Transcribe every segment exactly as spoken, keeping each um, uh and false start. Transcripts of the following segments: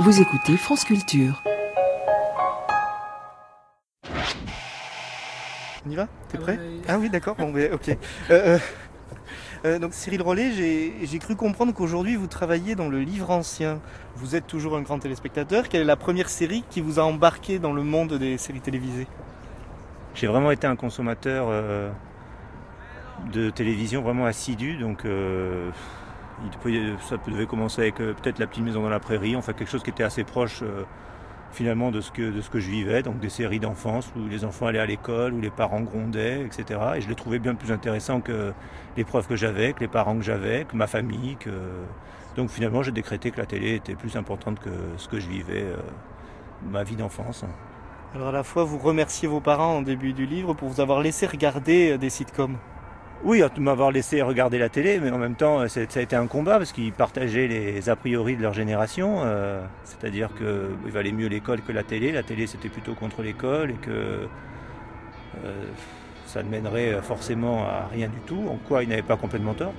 Vous écoutez France Culture. On y va ? T'es prêt ? Ah, oui. Ah oui, d'accord, bon, mais, ok. Euh, euh, euh, donc Cyril Rollet, j'ai, j'ai cru comprendre qu'aujourd'hui vous travaillez dans le livre ancien. Vous êtes toujours un grand téléspectateur. Quelle est la première série qui vous a embarqué dans le monde des séries télévisées ? J'ai vraiment été un consommateur euh, de télévision vraiment assidu, donc euh, il devait, ça devait commencer avec euh, peut-être La Petite Maison dans la Prairie, enfin quelque chose qui était assez proche euh, finalement de ce, que, de ce que je vivais, donc des séries d'enfance où les enfants allaient à l'école, où les parents grondaient, et cetera. Et je les trouvais bien plus intéressants que les profs que j'avais, que les parents que j'avais, que ma famille. Que... Donc finalement j'ai décrété que la télé était plus importante que ce que je vivais, euh, ma vie d'enfance. Alors à la fois vous remerciez vos parents en début du livre pour vous avoir laissé regarder des sitcoms. Oui, de m'avoir laissé regarder la télé, mais en même temps, ça a été un combat parce qu'ils partageaient les a priori de leur génération. Euh, c'est-à-dire qu'il valait mieux l'école que la télé. La télé, c'était plutôt contre l'école et que euh, ça ne mènerait forcément à rien du tout. En quoi ils n'avaient pas complètement tort.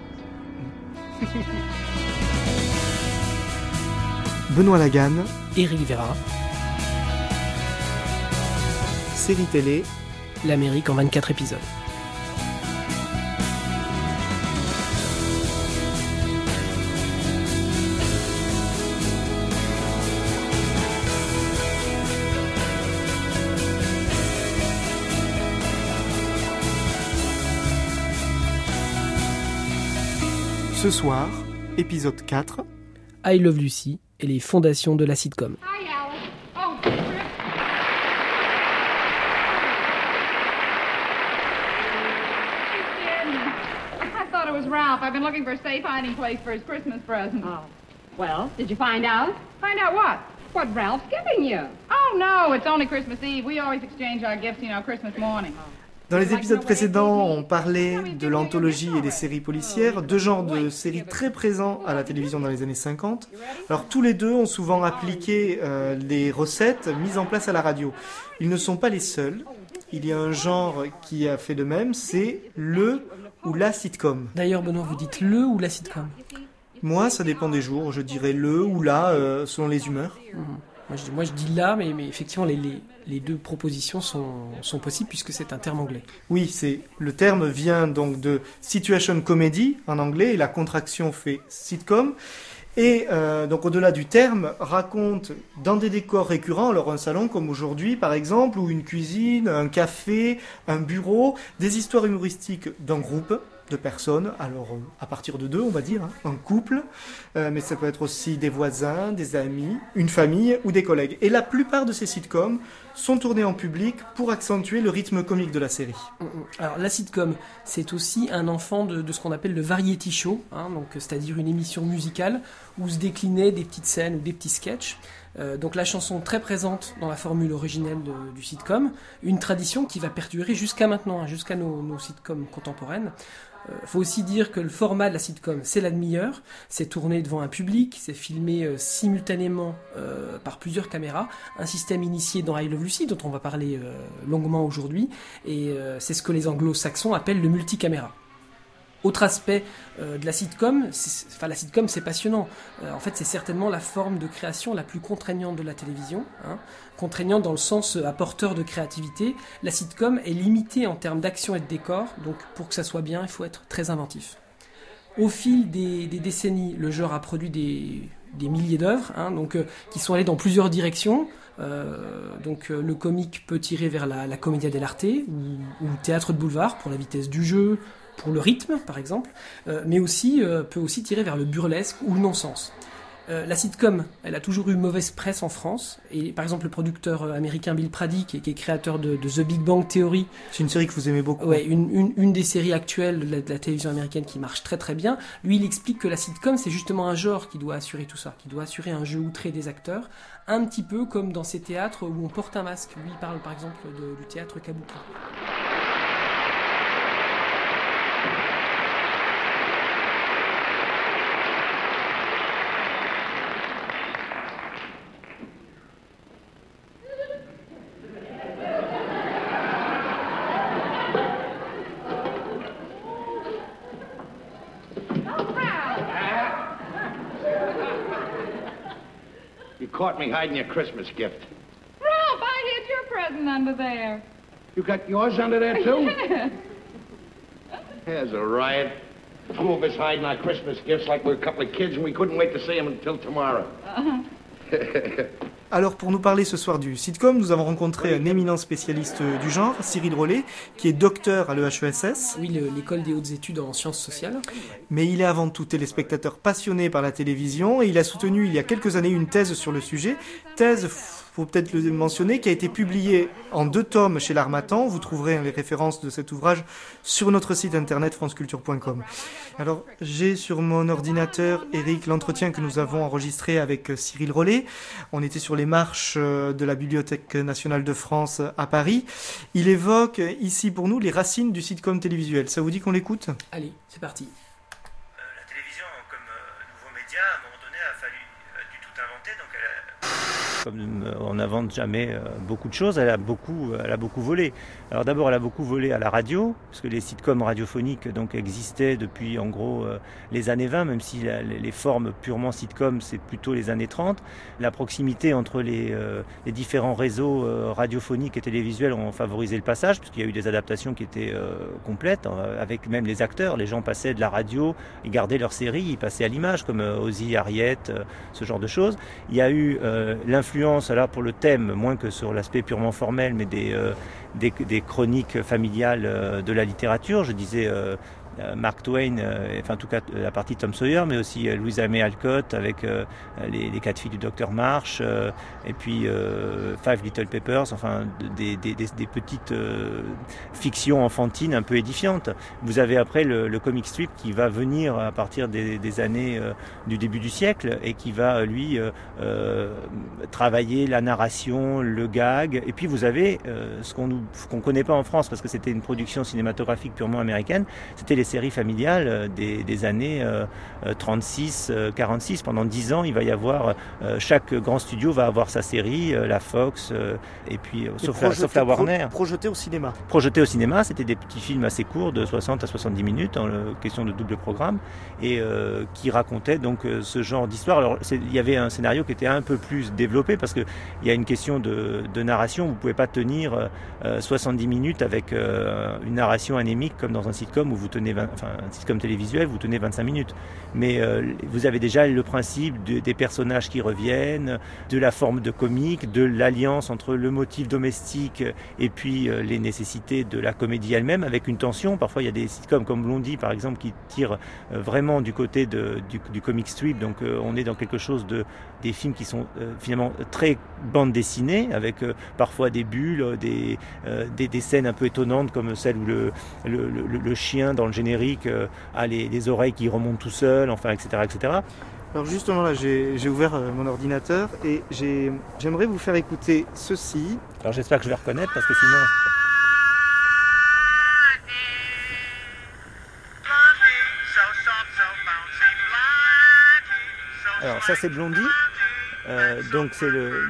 Benoît Laganne, Éric Vera, série télé, l'Amérique en vingt-quatre épisodes. Ce soir, épisode quatre. I Love Lucy et les fondations de la sitcom. Hi, Alice. Oh, Chris. I thought it was Ralph. I've been looking for a safe hiding place for his Christmas present. Oh. Well, did you find out? Find out what? What Ralph's giving you? Oh, no, it's only Christmas Eve. We always exchange our gifts, you know, Christmas morning. Dans les épisodes précédents, on parlait de l'anthologie et des séries policières, deux genres de séries très présents à la télévision dans les années cinquante. Alors tous les deux ont souvent appliqué euh, les recettes mises en place à la radio. Ils ne sont pas les seuls. Il y a un genre qui a fait de même, c'est le ou la sitcom. D'ailleurs, Benoît, vous dites le ou la sitcom ? Moi, ça dépend des jours. Je dirais le ou la euh, selon les humeurs. Mmh. Moi, je, moi, je dis là, mais, mais effectivement, les, les, les deux propositions sont, sont possibles puisque c'est un terme anglais. Oui, c'est, le terme vient donc de situation comedy en anglais et la contraction fait sitcom. Et euh, donc au-delà du terme, raconte dans des décors récurrents, alors un salon comme aujourd'hui par exemple, ou une cuisine, un café, un bureau, des histoires humoristiques d'un groupe de personnes, alors à partir de deux on va dire, hein, un couple, euh, mais ça peut être aussi des voisins, des amis, une famille ou des collègues. Et la plupart de ces sitcoms sont tournés en public pour accentuer le rythme comique de la série. Alors la sitcom, c'est aussi un enfant de, de ce qu'on appelle le variety show, hein, donc, c'est-à-dire une émission musicale où se déclinaient des petites scènes ou des petits sketchs. Euh, donc la chanson très présente dans la formule originelle de, du sitcom, une tradition qui va perdurer jusqu'à maintenant, hein, jusqu'à nos, nos sitcoms contemporaines. Il euh, faut aussi dire que le format de la sitcom, c'est la demi-heure, c'est tourné devant un public, c'est filmé euh, simultanément euh, par plusieurs caméras, un système initié dans I Love Lucy, dont on va parler euh, longuement aujourd'hui, et euh, c'est ce que les anglo-saxons appellent le multicaméra. Autre aspect euh, de la sitcom, c'est, enfin la sitcom c'est passionnant. Euh, en fait c'est certainement la forme de création la plus contraignante de la télévision. Hein. Contraignante dans le sens euh, apporteur de créativité. La sitcom est limitée en termes d'action et de décor, donc pour que ça soit bien, il faut être très inventif. Au fil des, des décennies, le genre a produit des, des milliers d'œuvres, hein, donc, euh, qui sont allées dans plusieurs directions. Euh, donc euh, le comique peut tirer vers la, la commedia dell'arte ou, ou le théâtre de boulevard pour la vitesse du jeu, pour le rythme par exemple, euh, mais aussi euh, peut aussi tirer vers le burlesque ou le non-sens. Euh, la sitcom, elle a toujours eu mauvaise presse en France, et par exemple le producteur euh, américain Bill Prady, qui est, qui est créateur de, de The Big Bang Theory, c'est une série que vous aimez beaucoup. Ouais, une, une, une des séries actuelles de la, de la télévision américaine qui marche très très bien. Lui, il explique que la sitcom, c'est justement un genre qui doit assurer tout ça, qui doit assurer un jeu outré des acteurs, un petit peu comme dans ces théâtres où on porte un masque. Lui, il parle par exemple de, du théâtre kabuki. You caught me hiding your Christmas gift. Ralph, I hid your present under there. You got yours under there, too? Yes. There's a riot. Two of us hiding our Christmas gifts like we're a couple of kids and we couldn't wait to see them until tomorrow. Uh-huh. Alors pour nous parler ce soir du sitcom, nous avons rencontré un éminent spécialiste du genre, Cyril Rollet, qui est docteur à l'E H E S S. Oui, le, l'école des hautes études en sciences sociales. Mais il est avant tout téléspectateur passionné par la télévision et il a soutenu il y a quelques années une thèse sur le sujet. Thèse, faut peut-être le mentionner, qui a été publiée en deux tomes chez l'Harmattan. Vous trouverez les références de cet ouvrage sur notre site internet franceculture point com. Alors, j'ai sur mon ordinateur, Eric, l'entretien que nous avons enregistré avec Cyril Rollet. On était sur les marches de la Bibliothèque nationale de France à Paris. Il évoque ici pour nous les racines du sitcom télévisuel. Ça vous dit qu'on l'écoute ? Allez, c'est parti. Euh, la télévision, comme euh, nouveau média, à un moment donné, a fallu a dû tout inventer. Donc elle a... Comme euh, on n'invente jamais euh, beaucoup de choses, elle a beaucoup, elle a beaucoup volé. Alors d'abord, elle a beaucoup volé à la radio, parce que les sitcoms radiophoniques donc existaient depuis en gros euh, les années vingt, même si la, les formes purement sitcom, c'est plutôt les années trente. La proximité entre les, euh, les différents réseaux euh, radiophoniques et télévisuels ont favorisé le passage, puisqu'il y a eu des adaptations qui étaient euh, complètes, euh, avec même les acteurs. Les gens passaient de la radio, ils gardaient leur série, ils passaient à l'image, comme euh, Ozzy, Harriet, euh, ce genre de choses. Il y a eu euh, l'influence, alors pour le thème, moins que sur l'aspect purement formel, mais des, euh, des, des chroniques familiales euh, de la littérature. Je disais euh, Mark Twain, euh, enfin en tout cas la partie Tom Sawyer, mais aussi euh, Louisa May Alcott avec euh, les, les quatre filles du docteur Marsh, euh, et puis euh, Five Little Peppers, enfin des, des, des, des petites euh, fictions enfantines un peu édifiantes. Vous avez après le, le comic strip qui va venir à partir des, des années euh, du début du siècle et qui va lui euh, euh, travailler la narration, le gag, et puis vous avez euh, ce qu'on nous, qu'on connaît pas en France parce que c'était une production cinématographique purement américaine, c'était les séries familiales des, des années euh, trente-six quarante-six. Pendant dix ans, il va y avoir, euh, chaque grand studio va avoir sa série, euh, la Fox, euh, et puis, euh, sauf, projeté, la, sauf la Warner. Pro, projeté au cinéma. Projeté au cinéma, c'était des petits films assez courts, de soixante à soixante-dix minutes, en le, question de double programme, et euh, qui racontaient donc euh, ce genre d'histoire. Alors, il y avait un scénario qui était un peu plus développé, parce qu'il y a une question de, de narration. Vous ne pouvez pas tenir euh, soixante-dix minutes avec euh, une narration anémique, comme dans un sitcom où vous tenez vingt, enfin un sitcom télévisuel, vous tenez vingt-cinq minutes. Mais euh, vous avez déjà le principe de, des personnages qui reviennent, de la forme de comique, de l'alliance entre le motif domestique et puis euh, les nécessités de la comédie elle-même, avec une tension. Parfois, il y a des sitcoms comme Blondie, par exemple, qui tirent euh, vraiment du côté de, du, du comic strip. Donc, euh, on est dans quelque chose de des films qui sont euh, finalement très bande dessinée, avec euh, parfois des bulles, des, euh, des, des scènes un peu étonnantes, comme celle où le, le, le, le chien dans le générique euh, a les, les oreilles qui remontent tout seul, enfin, et cetera, et cetera. Alors justement là, j'ai, j'ai ouvert euh, mon ordinateur et j'ai, j'aimerais vous faire écouter ceci. Alors j'espère que je vais reconnaître, parce que sinon... Alors ça c'est Blondie, euh, donc c'est le...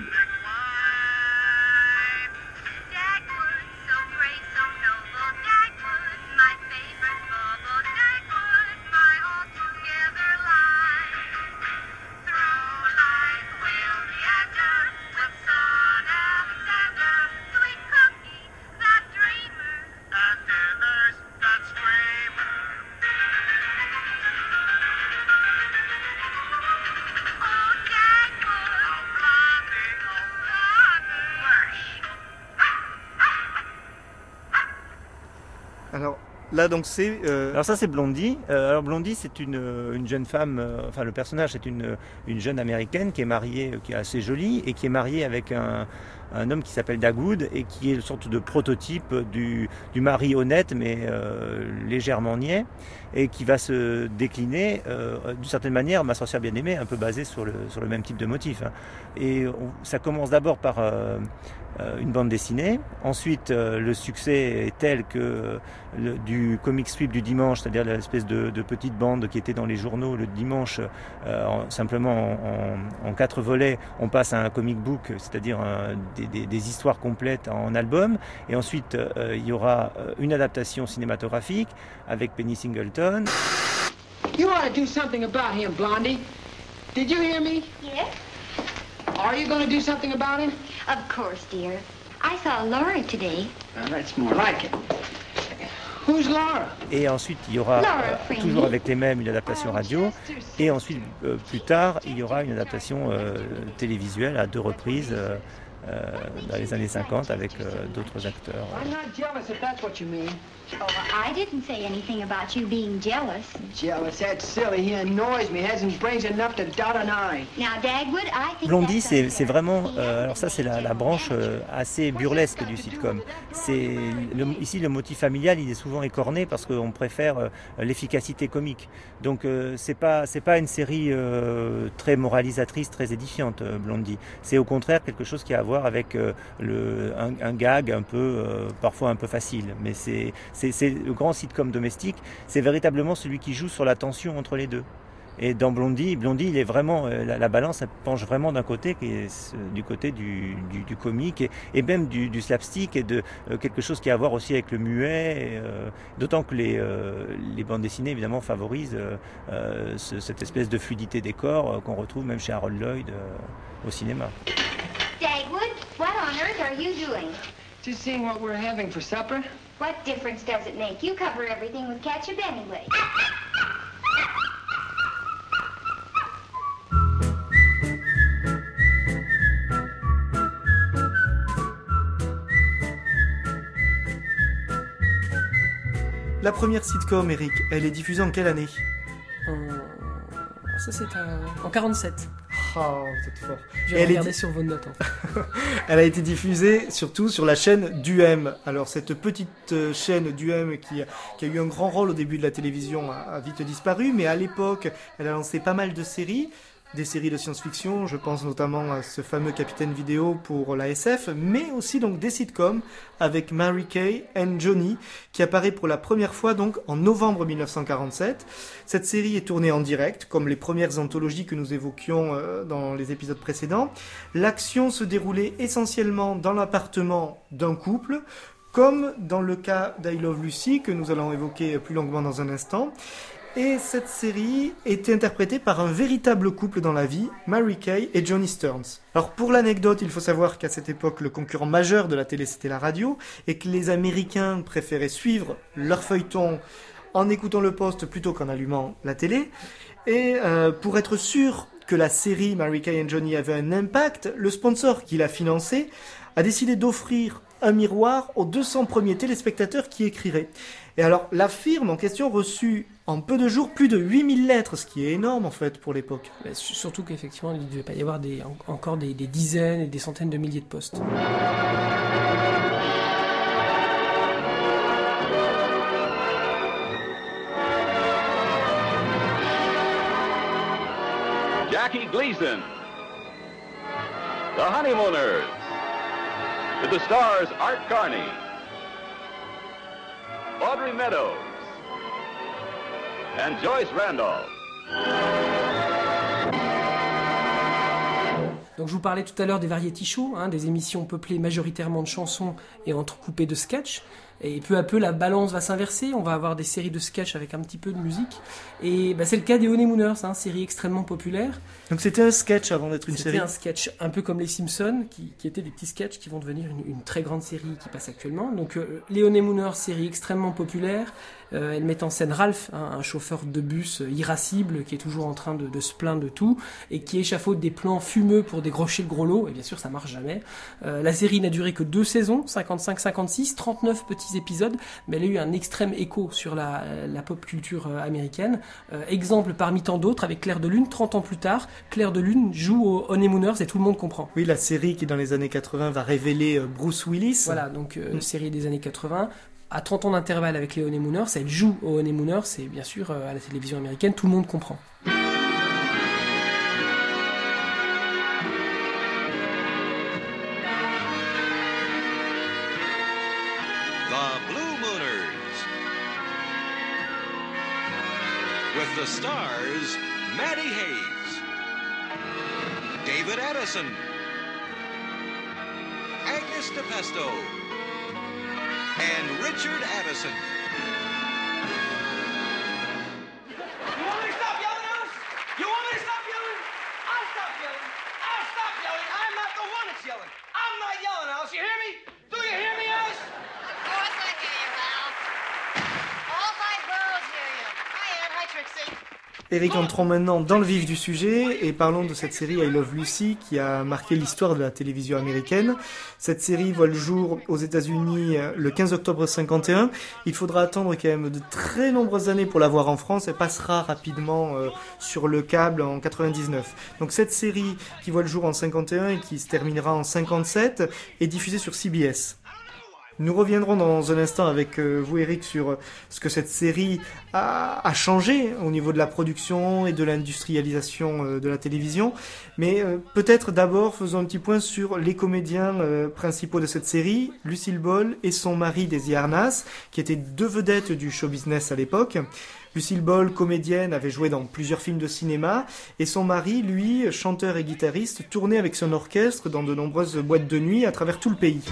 Alors là donc c'est... Euh... Alors ça c'est Blondie. Euh, alors Blondie c'est une, une jeune femme, euh, enfin le personnage c'est une, une jeune américaine qui est mariée, qui est assez jolie et qui est mariée avec un, un homme qui s'appelle Dagood et qui est une sorte de prototype du, du mari honnête mais euh, légèrement niais, et qui va se décliner euh, d'une certaine manière, Ma sorcière bien-aimée, un peu basée sur le, sur le même type de motif. Hein. Et on, ça commence d'abord par euh, une bande dessinée. Ensuite, euh, le succès est tel que le, du comic strip du dimanche, c'est-à-dire l'espèce de, de petite bande qui était dans les journaux le dimanche, euh, en, simplement en, en, en quatre volets, on passe à un comic book, c'est-à-dire un, des, des, des histoires complètes en album. Et ensuite, euh, il y aura une adaptation cinématographique avec Penny Singleton. You ought to do something about him, Blondie. Did you hear me? Yes. Are you going to do something about him? Of course, dear. I saw Laura today. Now, that's more like it. Who's Laura? Et ensuite, il y aura, euh, toujours avec les mêmes, une adaptation radio. Et ensuite, euh, plus tard, il y aura une adaptation euh, télévisuelle à deux reprises euh, euh, dans les années cinquante avec euh, d'autres acteurs. I'm not jealous if that's what you mean. Oh, I didn't say anything about you being jealous. Jealous? That's silly. He annoys me. Hasn't brains enough to dot an I. Now, Dagwood, I think Blondie, that's c'est, unfair. c'est vraiment, euh, alors ça c'est la, la branche euh, assez burlesque du sitcom. C'est le, ici le motif familial, il est souvent écorné parce qu'on préfère euh, l'efficacité comique. Donc euh, c'est pas c'est pas une série euh, très moralisatrice, très édifiante, euh, Blondie. C'est au contraire quelque chose qui a à voir avec euh, le un, un gag un peu euh, parfois un peu facile. Mais c'est c'est, c'est le grand sitcom domestique. C'est véritablement celui qui joue sur la tension entre les deux. Et dans Blondie, Blondie, il est vraiment la, la balance elle penche vraiment d'un côté, qui est du côté du, du, du comique et, et même du, du slapstick et de euh, quelque chose qui a à voir aussi avec le muet. Et, euh, d'autant que les, euh, les bandes dessinées évidemment favorisent euh, euh, ce, cette espèce de fluidité des corps euh, qu'on retrouve même chez Harold Lloyd euh, au cinéma. Dagwood, what on earth are you doing? Just seeing what we're having for supper. What difference does it make? You cover everything with ketchup anyway. La première sitcom, Eric, elle est diffusée en quelle année? En... Ça, c'est un... en quarante-sept. Ah, vous êtes fort. J'ai Elle est regardé di- sur vos notes. Hein. Elle a été diffusée surtout sur la chaîne d'U M. Alors cette petite euh, chaîne d'U M qui, a- qui a eu un grand rôle au début de la télévision a, a vite disparu, mais à l'époque, elle a lancé pas mal de séries. Des séries de science-fiction, je pense notamment à ce fameux Capitaine Vidéo pour la S F, mais aussi donc des sitcoms avec Mary Kay and Johnny, qui apparaît pour la première fois donc en novembre mille neuf cent quarante-sept. Cette série est tournée en direct, comme les premières anthologies que nous évoquions euh, dans les épisodes précédents. L'action se déroulait essentiellement dans l'appartement d'un couple, comme dans le cas d'I Love Lucy, que nous allons évoquer plus longuement dans un instant. Et cette série était interprétée par un véritable couple dans la vie, Mary Kay et Johnny Stearns. Alors pour l'anecdote, il faut savoir qu'à cette époque, le concurrent majeur de la télé, c'était la radio, et que les Américains préféraient suivre leur feuilleton en écoutant le poste plutôt qu'en allumant la télé. Et euh, pour être sûr que la série Mary Kay and Johnny avait un impact, le sponsor qui l'a financé a décidé d'offrir un miroir aux deux cents premiers téléspectateurs qui écriraient. Et alors, la firme en question reçut en peu de jours plus de huit mille lettres, ce qui est énorme en fait pour l'époque. Mais surtout qu'effectivement, il ne devait pas y avoir des, en- encore des, des dizaines et des centaines de milliers de postes. Jackie Gleason, The Honeymooners, with the stars Art Carney, Audrey Meadows, and Joyce Randolph. Donc je vous parlais tout à l'heure des variety shows, hein, des émissions peuplées majoritairement de chansons et entrecoupées de sketchs. Et peu à peu, la balance va s'inverser. On va avoir des séries de sketchs avec un petit peu de musique. Et bah, c'est le cas des Honeymooners, hein, série extrêmement populaire. Donc c'était un sketch avant d'être une C'était série. un sketch un peu comme les Simpsons, qui, qui étaient des petits sketchs qui vont devenir une, une très grande série qui passe actuellement. Donc euh, les Honeymooners, série extrêmement populaire. Euh, elle met en scène Ralph, hein, un chauffeur de bus euh, irascible qui est toujours en train de, de se plaindre de tout et qui échafaude des plans fumeux pour décrocher le gros lot. Et bien sûr, ça marche jamais. Euh, la série n'a duré que deux saisons, cinquante-cinq cinquante-six, trente-neuf petits épisodes, mais elle a eu un extrême écho sur la, la pop culture euh, américaine. Euh, exemple parmi tant d'autres avec Claire de Lune, trente ans plus tard, Claire de Lune joue aux Honeymooners et tout le monde comprend. Oui, la série qui dans les années quatre-vingts va révéler euh, Bruce Willis. Voilà, donc euh, Mm. série des années quatre-vingts. À trente ans d'intervalle avec les Honeymooners, elle joue aux Honeymooners, et bien sûr euh, à la télévision américaine, tout le monde comprend. The Blue Mooners. With the stars, Maddie Hayes, David Addison, Agnes DePesto, and Richard Addison. You want me to stop yelling, Alice? You want me to stop yelling? I'll stop yelling. I'll stop yelling. Eric, entrons maintenant dans le vif du sujet et parlons de cette série I Love Lucy qui a marqué l'histoire de la télévision américaine. Cette série voit le jour aux États-Unis le quinze octobre cinquante et un. Il faudra attendre quand même de très nombreuses années pour la voir en France. Elle passera rapidement euh, sur le câble en quatre-vingt-dix-neuf. Donc cette série qui voit le jour en cinquante et un et qui se terminera en cinquante-sept est diffusée sur C B S. Nous reviendrons dans un instant avec euh, vous, Eric, sur ce que cette série a, a changé au niveau de la production et de l'industrialisation euh, de la télévision. Mais euh, peut-être d'abord faisons un petit point sur les comédiens euh, principaux de cette série, Lucille Ball et son mari Desi Arnaz, qui étaient deux vedettes du show business à l'époque. Lucille Ball, comédienne, avait joué dans plusieurs films de cinéma, et son mari, lui, chanteur et guitariste, tournait avec son orchestre dans de nombreuses boîtes de nuit à travers tout le pays.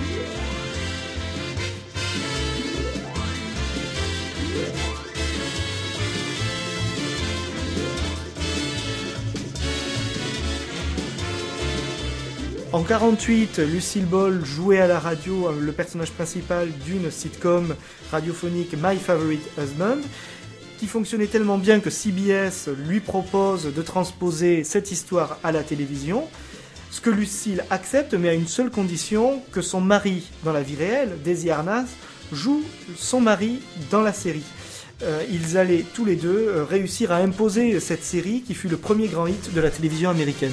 En quarante-huit, Lucille Ball jouait à la radio le personnage principal d'une sitcom radiophonique My Favorite Husband, qui fonctionnait tellement bien que C B S lui propose de transposer cette histoire à la télévision, ce que Lucille accepte, mais à une seule condition, que son mari dans la vie réelle, Desi Arnaz, joue son mari dans la série. Euh, ils allaient tous les deux euh, réussir à imposer cette série qui fut le premier grand hit de la télévision américaine.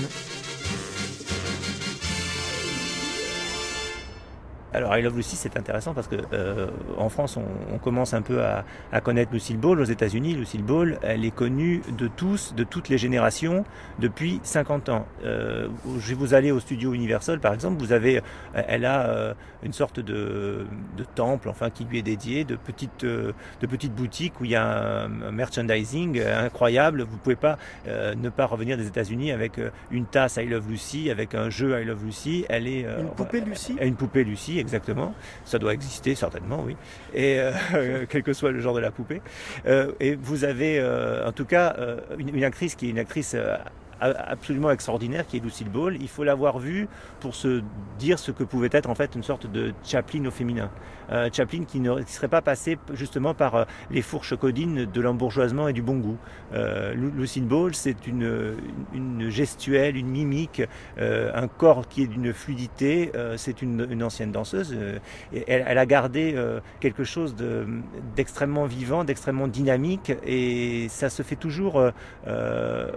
Alors I Love Lucy, c'est intéressant parce que euh, en France, on, on commence un peu à, à connaître Lucille Ball. Aux États-Unis, Lucille Ball, elle est connue de tous, de toutes les générations, depuis cinquante ans. Euh, je vais vous aller au studio Universal, par exemple. Vous avez, elle a euh, une sorte de, de temple, enfin, qui lui est dédié, de petites, euh, de petites boutiques où il y a un, un merchandising incroyable. Vous pouvez pas euh, ne pas revenir des États-Unis avec une tasse I Love Lucy, avec un jeu I Love Lucy. Elle est euh, une poupée Lucy. Une poupée Lucy. Exactement, ça doit exister certainement, oui. Et euh, quel que soit le genre de la poupée. Euh, et vous avez, euh, en tout cas, euh, une, une actrice qui est une actrice euh, absolument extraordinaire, qui est Lucille Ball. Il faut l'avoir vue pour se dire ce que pouvait être en fait une sorte de Chaplin au féminin. Euh, Chaplin qui ne qui serait pas passé justement par euh, les fourches codines de l'embourgeoisement et du bon goût. Euh, Lucille Ball, c'est une, une, une gestuelle, une mimique, euh, un corps qui est d'une fluidité. Euh, c'est une, une ancienne danseuse. Euh, et elle, elle a gardé euh, quelque chose de, d'extrêmement vivant, d'extrêmement dynamique, et ça se fait toujours. Euh, euh,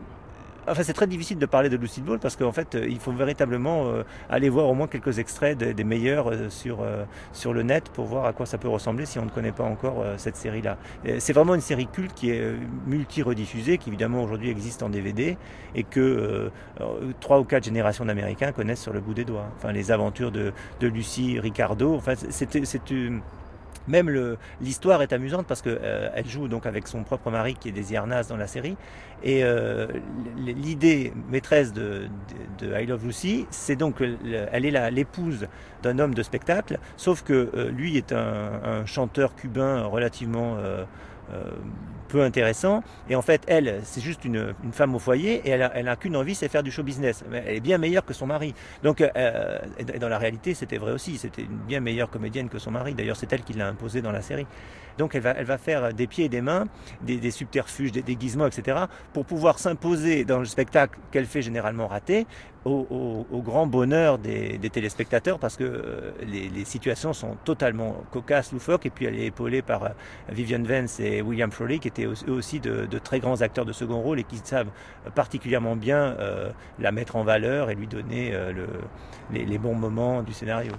Enfin, c'est très difficile de parler de Lucille Ball parce qu'en fait, il faut véritablement euh, aller voir au moins quelques extraits des, des meilleurs euh, sur, euh, sur le net pour voir à quoi ça peut ressembler si on ne connaît pas encore euh, cette série-là. Et c'est vraiment une série culte qui est euh, multi-rediffusée, qui évidemment aujourd'hui existe en D V D et que euh, trois ou quatre générations d'Américains connaissent sur le bout des doigts. Enfin, les aventures de, de Lucy Ricardo, enfin, c'était, c'est une... Même le, l'histoire est amusante parce que euh, elle joue donc avec son propre mari qui est Desi Arnaz dans la série, et euh, l'idée maîtresse de, de, de I Love Lucy, c'est donc le, elle est la, l'épouse d'un homme de spectacle, sauf que euh, lui est un, un chanteur cubain relativement euh, euh, peu intéressant, et en fait elle c'est juste une, une femme au foyer et elle a, elle a qu'une envie, c'est faire du show business. Mais elle est bien meilleure que son mari, donc euh, et dans la réalité c'était vrai aussi, c'était une bien meilleure comédienne que son mari, d'ailleurs c'est elle qui l'a imposé dans la série. Donc elle va, elle va faire des pieds et des mains, des, des subterfuges, des déguisements, et cetera pour pouvoir s'imposer dans le spectacle qu'elle fait généralement raté, au, au, au grand bonheur des, des téléspectateurs, parce que euh, les, les situations sont totalement cocasses, loufoques, et puis elle est épaulée par euh, Vivian Vance et William Frawley, qui étaient eux aussi de, de très grands acteurs de second rôle et qui savent particulièrement bien euh, la mettre en valeur et lui donner euh, le, les, les bons moments du scénario.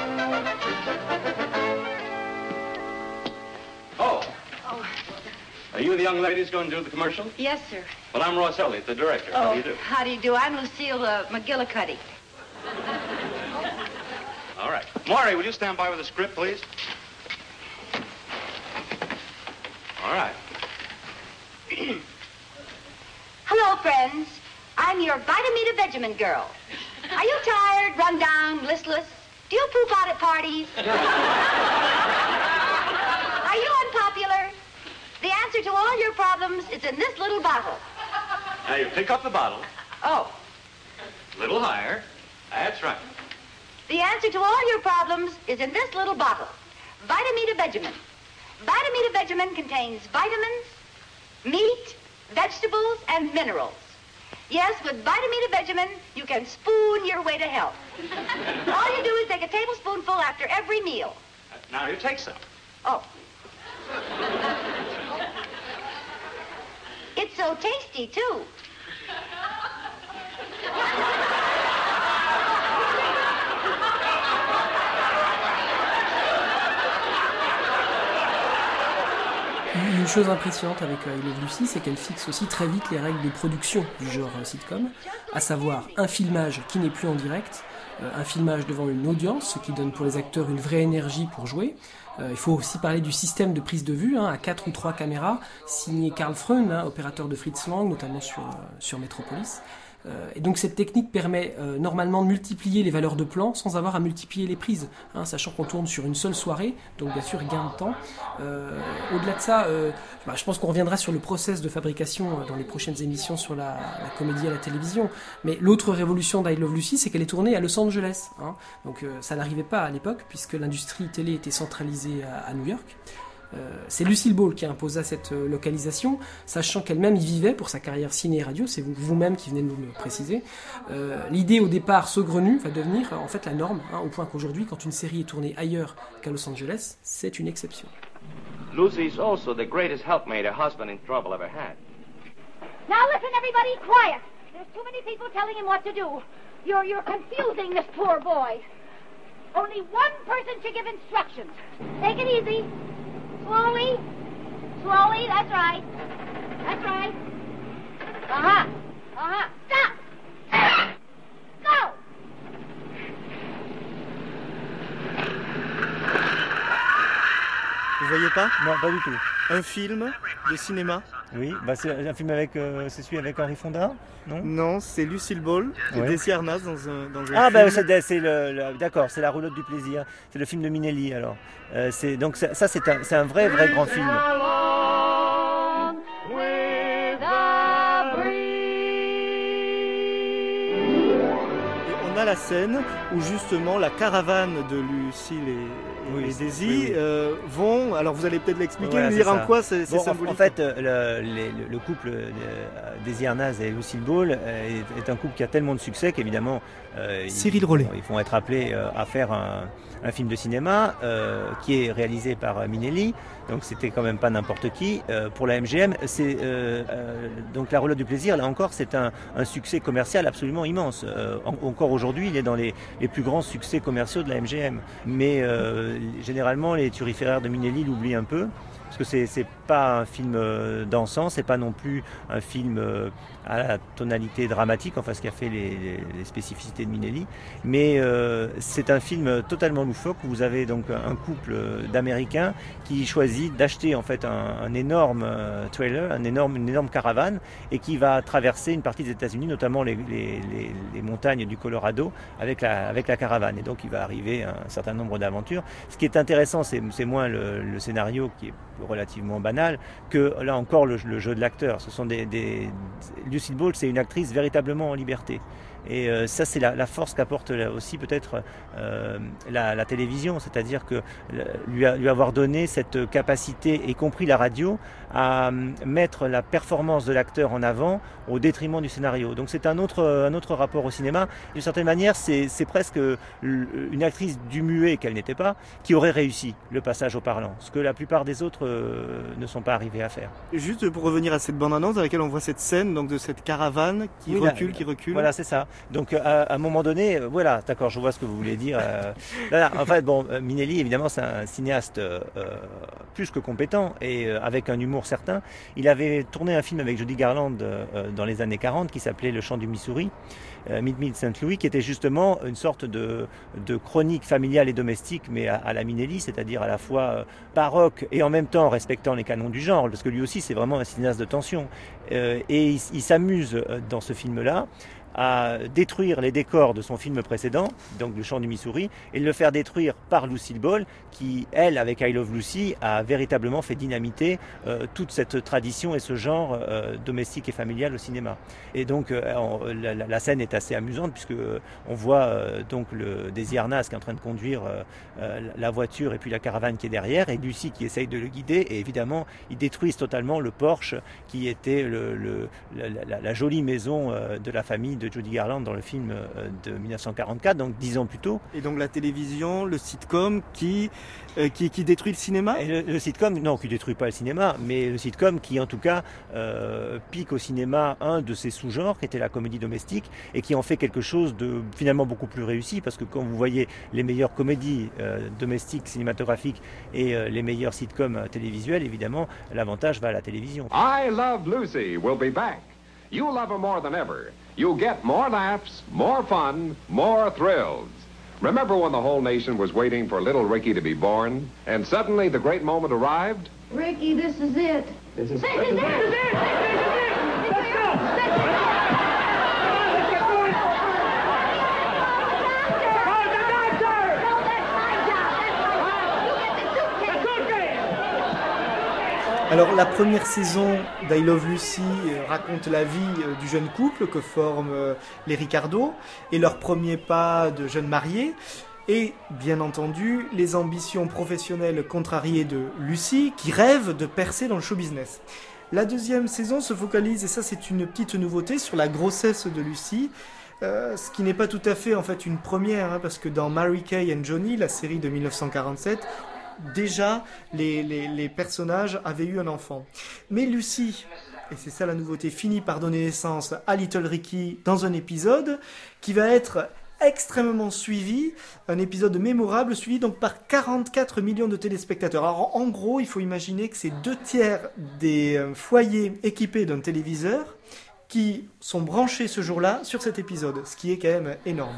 Are you the young ladies going to do the commercial? Yes, sir. Well, I'm Ross Elliott, the director. Oh, How do you do? How do you do? I'm Lucille uh, McGillicuddy. All right. Maury, will you stand by with the script, please? All right. Hello, friends. I'm your Vitamita Benjamin girl. Are you tired, run down, listless? Do you poop out at parties? Are you unpopular? The answer to all your problems is in this little bottle. Now you pick up the bottle. Oh. A little higher. That's right. The answer to all your problems is in this little bottle. Vitamita Benjamin. Vitamita Benjamin contains vitamins, meat, vegetables, and minerals. Yes, with Vitamita-Vegemin, you can spoon your way to health. All you do is take a tablespoonful after every meal. Uh, now you take some. Oh. It's so tasty, too. Une chose impressionnante avec I Love Lucy, c'est qu'elle fixe aussi très vite les règles de production du genre sitcom, à savoir un filmage qui n'est plus en direct, un filmage devant une audience, ce qui donne pour les acteurs une vraie énergie pour jouer. Euh, il faut aussi parler du système de prise de vue, hein, à quatre ou trois caméras, signé Karl Freund, hein, opérateur de Fritz Lang, notamment sur, euh, sur Metropolis. Euh, et donc cette technique permet euh, normalement de multiplier les valeurs de plan sans avoir à multiplier les prises, hein, sachant qu'on tourne sur une seule soirée, donc bien sûr gain de temps. Euh, au-delà de ça, euh, bah, je pense qu'on reviendra sur le process de fabrication euh, dans les prochaines émissions sur la, la comédie à la télévision. Mais l'autre révolution d'I Love Lucy, c'est qu'elle est tournée à Los Angeles, hein. Donc euh, ça n'arrivait pas à l'époque puisque l'industrie télé était centralisée à, à New York. Euh, c'est Lucille Ball qui imposa cette euh, localisation, sachant qu'elle-même y vivait pour sa carrière ciné et radio, c'est vous, vous-même qui venez de nous le préciser. Euh, l'idée au départ saugrenue va devenir euh, en fait la norme, hein, au point qu'aujourd'hui, quand une série est tournée ailleurs qu'à Los Angeles, c'est une exception. Lucy's also the greatest helpmate a husband in trouble ever had. Now listen, everybody, quiet. There's too many people telling him what to do. You're, you're confusing this poor boy. Only one person should give instructions. Take it easy. Slowly. Slowly, that's right. That's right. Uh-huh. Uh-huh. Stop! Go! Vous voyez pas? Non, pas du tout. Un film de cinéma? Oui, bah c'est un film avec, euh, c'est celui avec Henry Fonda, non? Non, c'est Lucille Ball et Ouais. Desi Arnaz dans un, dans un Ah film. bah c'est, c'est le, le- d'accord, c'est La Roulotte du plaisir, c'est le film de Minelli alors. Euh, c'est, donc ça, ça, c'est, un, c'est un vrai vrai grand film. On a la scène où justement la caravane de Lucille et, Oui, et c'est- Daisy oui, oui. euh, vont, alors vous allez peut-être l'expliquer, Voilà, nous c'est dire en ça. quoi c'est, c'est Bon, en- symbolique. En fait, euh, le, les- le- le couple euh, Desi Arnaz et Lucille Ball euh, est, est un couple qui a tellement de succès qu'évidemment euh, Cyril ils, Rollet. ils vont être appelés euh, à faire un, un film de cinéma euh, qui est réalisé par euh, Minelli. Donc c'était quand même pas n'importe qui. Euh, pour la M G M, c'est euh, euh, donc La Roulotte du plaisir. Là encore, c'est un, un succès commercial absolument immense. Euh, en- encore aujourd'hui, il est dans les, les plus grands succès commerciaux de la M G M. Mais euh, généralement, les turiféraires de Minelli l'oublient un peu. Parce que c'est, c'est pas un film euh, dansant, c'est pas non plus un film euh, à la tonalité dramatique, enfin ce qui a fait les, les- les spécificités de Minelli, mais euh, c'est un film totalement loufoque où vous avez donc un couple euh, d'Américains qui choisit d'acheter en fait un, un énorme euh, trailer, un énorme, une énorme caravane et qui va traverser une partie des États-Unis, notamment les, les- les- les montagnes du Colorado avec la, avec la caravane. Et donc il va arriver un certain nombre d'aventures. Ce qui est intéressant, c'est, c'est moins le, le scénario qui est relativement banal que là encore le, le jeu de l'acteur. Ce sont des, des... Lucille Ball, c'est une actrice véritablement en liberté. Et euh, ça, c'est la, la force qu'apporte là aussi peut-être euh, la, la télévision, c'est-à-dire que euh, lui, a, lui avoir donné cette capacité, y compris la radio, à euh, mettre la performance de l'acteur en avant au détriment du scénario. Donc c'est un autre, un autre rapport au cinéma. D'une certaine manière, c'est, c'est presque une actrice du muet qu'elle n'était pas, qui aurait réussi le passage au parlant, ce que la plupart des autres euh, ne sont pas arrivés à faire. Juste pour revenir à cette bande-annonce dans laquelle on voit cette scène donc de cette caravane qui Oui, là, recule, qui recule. Voilà, c'est ça. Donc à, à un moment donné, euh, voilà, d'accord, je vois ce que vous voulez dire. Euh, là, là, en fait, bon, euh, Minelli, évidemment, c'est un cinéaste euh, plus que compétent et euh, avec un humour certain. Il avait tourné un film avec Judy Garland euh, dans les années quarante qui s'appelait Le Chant du Missouri, euh, Meet Me in Saint Louis, qui était justement une sorte de, de chronique familiale et domestique, mais à, à la Minelli, c'est-à-dire à la fois euh, baroque et en même temps respectant les canons du genre, parce que lui aussi, c'est vraiment un cinéaste de tension. Euh, et il, il s'amuse dans ce film-là à détruire les décors de son film précédent, donc Le Chant du Missouri, et de le faire détruire par Lucille Ball, qui, elle, avec I Love Lucy, a véritablement fait dynamiter euh, toute cette tradition et ce genre euh, domestique et familial au cinéma. Et donc euh, on, la, la scène est assez amusante, puisque euh, on voit euh, donc le Desi Arnaz qui est en train de conduire euh, euh, la voiture et puis la caravane qui est derrière, et Lucy qui essaye de le guider, et évidemment ils détruisent totalement le Porsche qui était le, le, la, la, la jolie maison euh, de la famille de Judy Garland dans le film euh, de dix-neuf cent quarante-quatre, donc dix ans plus tôt. Et donc la télévision, le sitcom qui, euh, qui, qui détruit le cinéma. Et le, le sitcom, non, qui détruit pas le cinéma, mais le sitcom qui en tout cas euh, pique au cinéma un de ses sous-genres qui était la comédie domestique et qui en fait quelque chose de finalement beaucoup plus réussi, parce que quand vous voyez les meilleures comédies euh, domestiques cinématographiques et euh, les meilleurs sitcoms euh, télévisuels, évidemment l'avantage va à la télévision. I Love Lucy will be back. You'll love her more than ever. You'll get more laughs, more fun, more thrills. Remember when the whole nation was waiting for little Ricky to be born, and suddenly the great moment arrived? Ricky, this is it. This is This is it. This is it. This is it. Let's go. Let's go. Alors la première saison d'I Love Lucy euh, raconte la vie euh, du jeune couple que forment euh, les Ricardo et leur premier pas de jeunes mariés et bien entendu les ambitions professionnelles contrariées de Lucy qui rêve de percer dans le show business. La deuxième saison se focalise, et ça c'est une petite nouveauté, sur la grossesse de Lucy. Euh, ce qui n'est pas tout à fait en fait une première, hein, parce que dans Mary Kay and Johnny, la série de dix-neuf cent quarante-sept, déjà les, les, les personnages avaient eu un enfant. Mais Lucy, et c'est ça la nouveauté, finit par donner naissance à Little Ricky dans un épisode qui va être extrêmement suivi, un épisode mémorable suivi donc par quarante-quatre millions de téléspectateurs. Alors en gros, il faut imaginer que c'est deux tiers des euh, foyers équipés d'un téléviseur qui sont branchés ce jour-là sur cet épisode, ce qui est quand même énorme.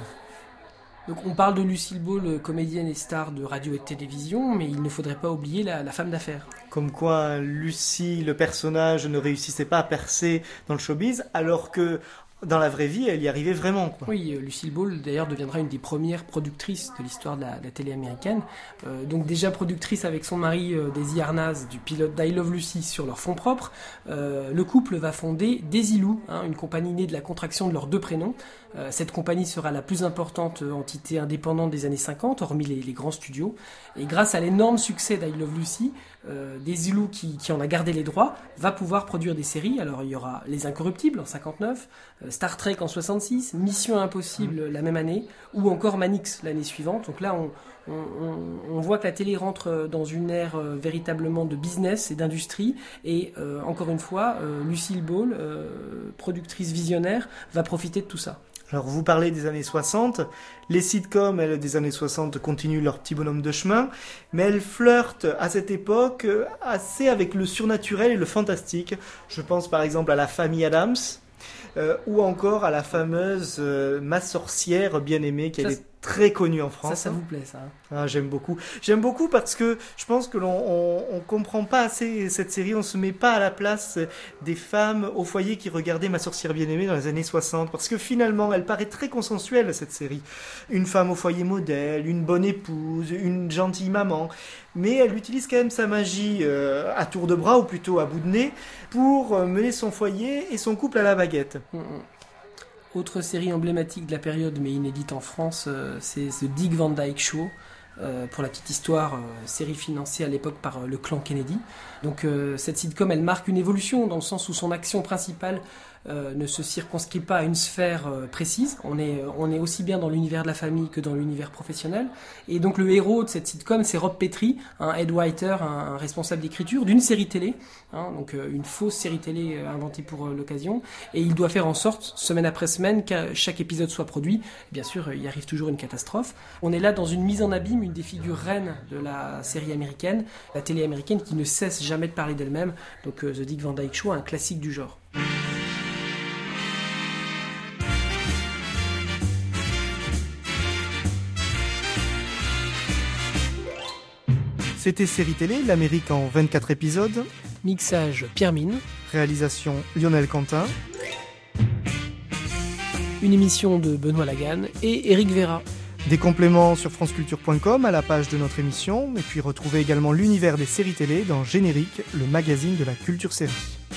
Donc on parle de Lucille Ball, comédienne et star de radio et de télévision, mais il ne faudrait pas oublier la, la femme d'affaires. Comme quoi Lucy, le personnage, ne réussissait pas à percer dans le showbiz, alors que dans la vraie vie, elle y arrivait vraiment, quoi. Oui, Lucille Ball, d'ailleurs, deviendra une des premières productrices de l'histoire de la, de la télé américaine. Euh, donc déjà productrice avec son mari euh, Desi Arnaz du pilote d'I Love Lucy sur leur fonds propres, euh, le couple va fonder Desilu, hein, une compagnie née de la contraction de leurs deux prénoms. Euh, cette compagnie sera la plus importante entité indépendante des années cinquante, hormis les, les grands studios. Et grâce à l'énorme succès d'I Love Lucy, euh, Desilu, qui, qui en a gardé les droits, va pouvoir produire des séries. Alors il y aura Les Incorruptibles en cinquante-neuf, euh, Star Trek en soixante-six, Mission Impossible mmh. la même année, ou encore Manix l'année suivante. Donc là, on, on, on, on voit que la télé rentre dans une ère euh, véritablement de business et d'industrie. Et euh, encore une fois, euh, Lucille Ball, euh, productrice visionnaire, va profiter de tout ça. Alors vous parlez des années soixante, les sitcoms, elles, des années soixante continuent leur petit bonhomme de chemin, mais elles flirtent à cette époque assez avec le surnaturel et le fantastique. Je pense par exemple à La Famille Addams, euh, ou encore à la fameuse euh, Ma sorcière bien-aimée qui est très connue en France. Ça, ça vous plaît, ça hein. Ah, j'aime beaucoup. J'aime beaucoup parce que je pense que l'on on, on comprend pas assez cette série, on se met pas à la place des femmes au foyer qui regardaient Ma sorcière bien-aimée dans les années soixante, parce que finalement, elle paraît très consensuelle, cette série. Une femme au foyer modèle, une bonne épouse, une gentille maman, mais elle utilise quand même sa magie euh, à tour de bras, ou plutôt à bout de nez, pour euh, mener son foyer et son couple à la baguette. Mmh. Autre série emblématique de la période, mais inédite en France, euh, c'est The Dick Van Dyke Show. Euh, pour la petite histoire, euh, série financée à l'époque par euh, le clan Kennedy. Donc euh, cette sitcom, elle marque une évolution dans le sens où son action principale euh, ne se circonscrit pas à une sphère euh, précise. On est, on est aussi bien dans l'univers de la famille que dans l'univers professionnel. Et donc le héros de cette sitcom, c'est Rob Petrie, un head writer, un, un responsable d'écriture d'une série télé, hein, donc euh, une fausse série télé euh, inventée pour euh, l'occasion. Et il doit faire en sorte, semaine après semaine, que chaque épisode soit produit. Bien sûr, il arrive toujours une catastrophe. On est là dans une mise en abîme, une des figures reines de la série américaine, la télé américaine qui ne cesse jamais de parler d'elle-même. Donc euh, The Dick Van Dyke Show, un classique du genre. C'était Série Télé, l'Amérique en vingt-quatre épisodes. Mixage Pierre Mine. Réalisation Lionel Quentin. une émission de Benoît Lagan et Éric Vera. Des compléments sur franceculture point com à la page de notre émission, et puis retrouvez également l'univers des séries télé dans Générique, le magazine de la culture série.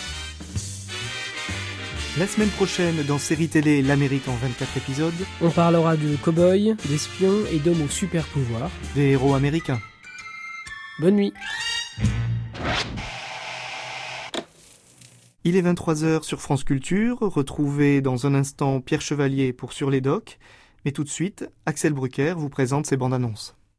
La semaine prochaine, dans Série Télé, l'Amérique en vingt-quatre épisodes, on parlera de cow-boys, d'espions et d'hommes aux super pouvoirs. Des héros américains. Bonne nuit. Il est vingt-trois heures sur France Culture. Retrouvez dans un instant Pierre Chevalier pour Sur les Docs. Mais tout de suite, Axel Brucker vous présente ses bandes annonces.